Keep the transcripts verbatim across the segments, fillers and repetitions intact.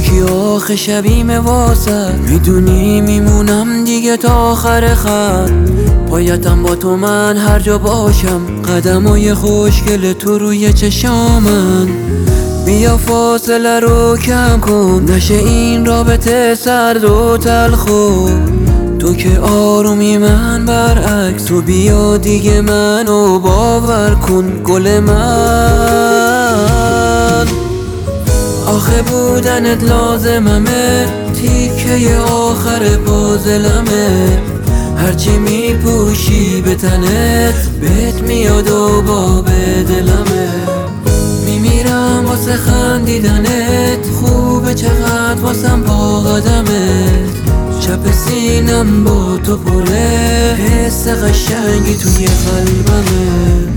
یکی آخه شبیم واسه میدونی میمونم دیگه تا آخر خط. پایتم با تو من هر جا باشم، قدمای خوشگل تو روی چشامن. بیا فاصله رو کم کن، نشه این رابطه سرد و تلخو. تو که آرومی من برعکس، تو بیا دیگه منو باور کن گل من. آخه بودنت لازممه، تیکه آخر پازلمه. هرچی میپوشی به تنت بهت میاد و باب دلمه. میمیرم واسه خندیدنت، خوبه چقدر واسم پا قدمت. چپ سینم با تو پره، حس قشنگی توی قلبمه.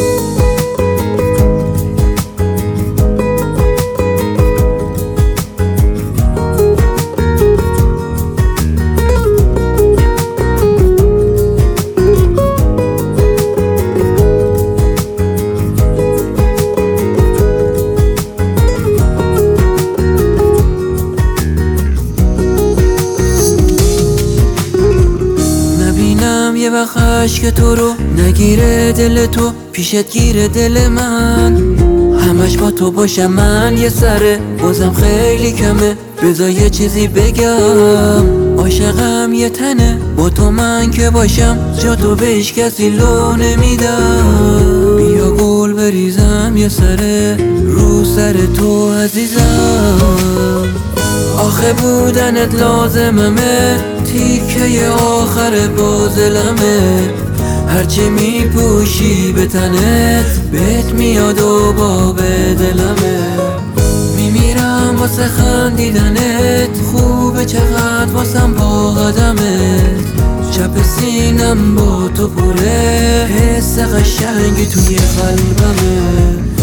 یه وقت عشق تو رو نگیره دل تو، پیشت گیره دل من. همش با تو باشم من یه سره، بازم خیلی کمه بذار یه چیزی بگم. عاشقم یه تنه، با تو من که باشم جا تو بهش کسی لو نمیدم. بیا گل بریزم یه سره رو سر تو عزیزم. آخه بودنت لازممه، تیکه آخر بازلمه. هرچی میپوشی به تنت بهت میاد و باب دلمه. میمیرم واسه خندیدنت، خوبه چقدر واسم پا قدمت. چپ سینم با تو پره، حس قشنگی توی قلبمه.